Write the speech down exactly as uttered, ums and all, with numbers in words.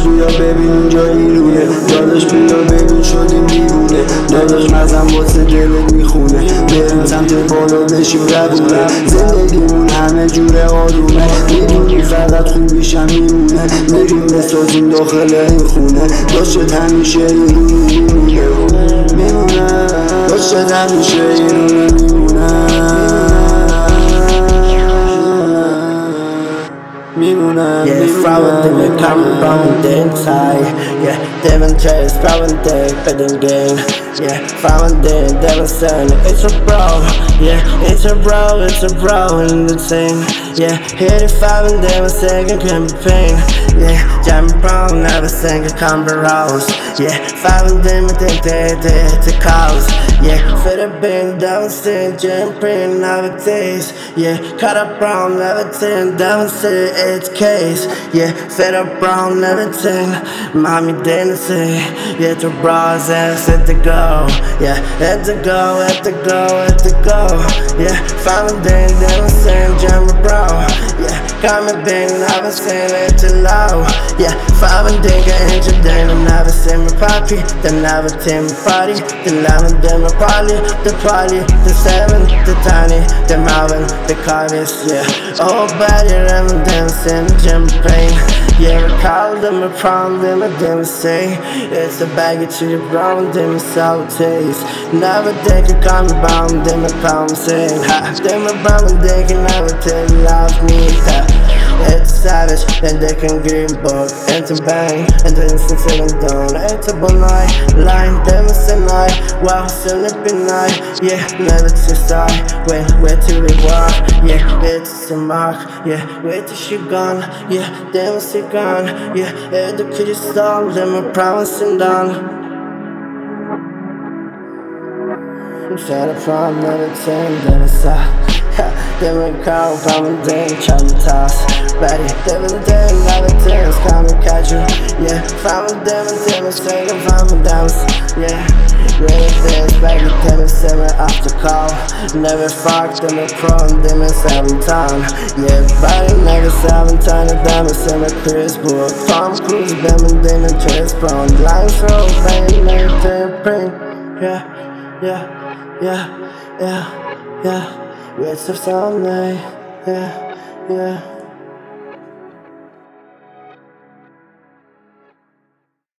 بیا ببین اینجا ایرونه، داداش بیا ببین شدیم دیوونه، داداش مزم واسه دلت میخونه، بریم سمت بالا بشیم روونه، زندگیمون همه جوره آرومه، میدونی فقط خوبیشم میمونه، میریم بسازیم داخل این خونه، داشت همیشه ایرونه میمونه میمونه داشت همیشه ایرونه میمونه Yeah, frauen Dinge kommen bauen den Zeit. Yeah, Devon Chase, frauen Dick, Bidding Gang. Yeah, frauen den, Devon Son, it's a bro. Yeah, it's a bro, it's a bro in the thing. Yeah, hit it five and Devon second campaign. Yeah, Jam Brown, never sing a combo rose. Yeah, five and them, think they did the cause. Yeah, fit a bin, Devon Sin, Jam Print, never taste. Yeah, cut up brown, never tin, Devon Sin, it's case. Yeah, fed up brown, everything. Mommy didn't say. Yeah, to bras ass at the go. Yeah, at the go, at the go, at the go. Yeah, found a day, then saying jam bro. Yeah, got me bang, never saying it too low. Yeah, five and dig an inch a day, and never seen me poppy. Then never team me party. The eleven, then me party. The party, the seven, the tiny, the Marvin, the Carvis. Yeah, oh, bad, you're having dancing, jam pain. Yeah, I called them a prom, them a damn say. It's a baggage to your brown, them a sour taste. Never think you call me brown, them a come say. Ha, them a brown, they can never tell you love me. Ha. It's savage, then they can green book and to bang, and then since seven down, it's a bon night, line, them is a night, wow, soon it be night, yeah, never to start, wait, wait till we walk, yeah, it's a mark, yeah, wait till she gone, yeah, them is a gone, yeah, the kid is stall, them a promise and done. Try to find another ten, then it's out. Them a call, come and then try to toss. Ready, them and then, never ten, come and catch you. Yeah, found them and them, say, found me dance. Yeah, ready, dance, back at them and seven after call. Never fucked them a pro and them and seven time. Yeah, body never seven time, and them and seven Chris Book. Tom Cruise, them and then a chest bone. Line throw, bang, never ten print. Yeah, yeah, yeah, yeah, yeah. It's a Sunday, yeah, yeah.